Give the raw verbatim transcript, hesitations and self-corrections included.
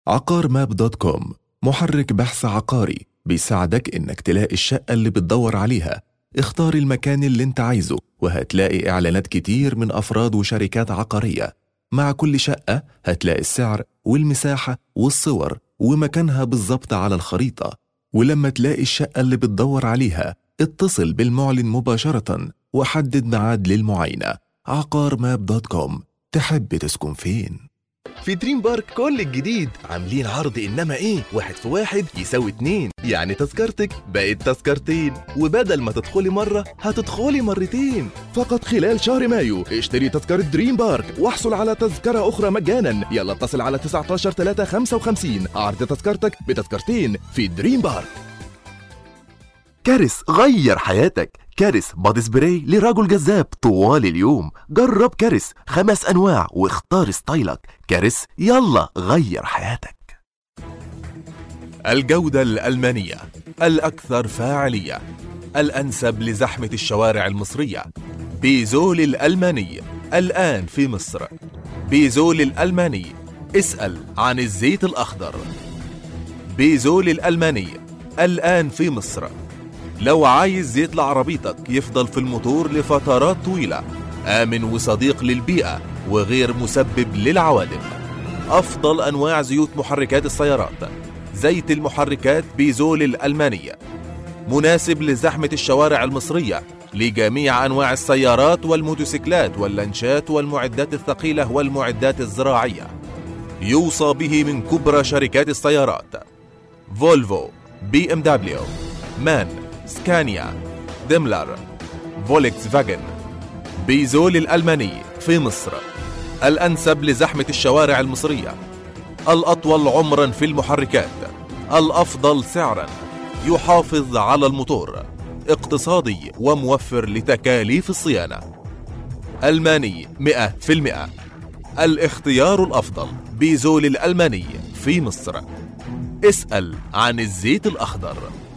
عقار ماب دوت كوم محرك بحث عقاري بيساعدك إنك تلاقي الشقة اللي بتدور عليها. اختار المكان اللي انت عايزه وهتلاقي إعلانات كتير من أفراد وشركات عقارية. مع كل شقة هتلاقي السعر والمساحة والصور ومكانها بالظبط على الخريطة. ولما تلاقي الشقة اللي بتدور عليها اتصل بالمعلن مباشرة وحدد ميعاد للمعاينة. عقار ماب دوت كوم، تحب تسكن فين؟ في دريم بارك كل الجديد عاملين عرض إنما إيه واحد في واحد يساوي اتنين، يعني تذكرتك بقت تذكرتين، وبدل ما تدخلي مرة هتدخلي مرتين. فقط خلال شهر مايو اشتري تذكرة دريم بارك واحصل على تذكرة أخرى مجانا. يلا اتصل على تسعة عشر ثلاثة خمسة وخمسين. عرض تذكرتك بتذكرتين في دريم بارك. كارث غير حياتك. كارث بادي سبراي لرجل جذاب طوال اليوم. جرب كارث، خمس أنواع واختار ستايلك. كارث، يلا غير حياتك. الجودة الألمانية الأكثر فاعلية، الأنسب لزحمة الشوارع المصرية. بيزول الألماني الآن في مصر. بيزول الألماني، اسأل عن الزيت الأخضر. بيزول الألماني الآن في مصر. لو عايز زيت لعربيتك يفضل في الموتور لفترات طويلة، آمن وصديق للبيئة وغير مسبب للعوادم. أفضل أنواع زيوت محركات السيارات. زيت المحركات بيزول الألمانية مناسب لزحمة الشوارع المصرية لجميع أنواع السيارات والموتوسيكلات واللانشات والمعدات الثقيلة والمعدات الزراعية. يوصى به من كبرى شركات السيارات: فولفو، بي ام دبليو، مان، سكانيا، ديملر، فولكس فاجن. بيزول الألماني في مصر، الأنسب لزحمة الشوارع المصرية، الأطول عمرا في المحركات، الأفضل سعرا، يحافظ على الموتور، اقتصادي وموفر لتكاليف الصيانة. ألماني مئة في المئة. الاختيار الأفضل بيزول الألماني في مصر. اسأل عن الزيت الأخضر.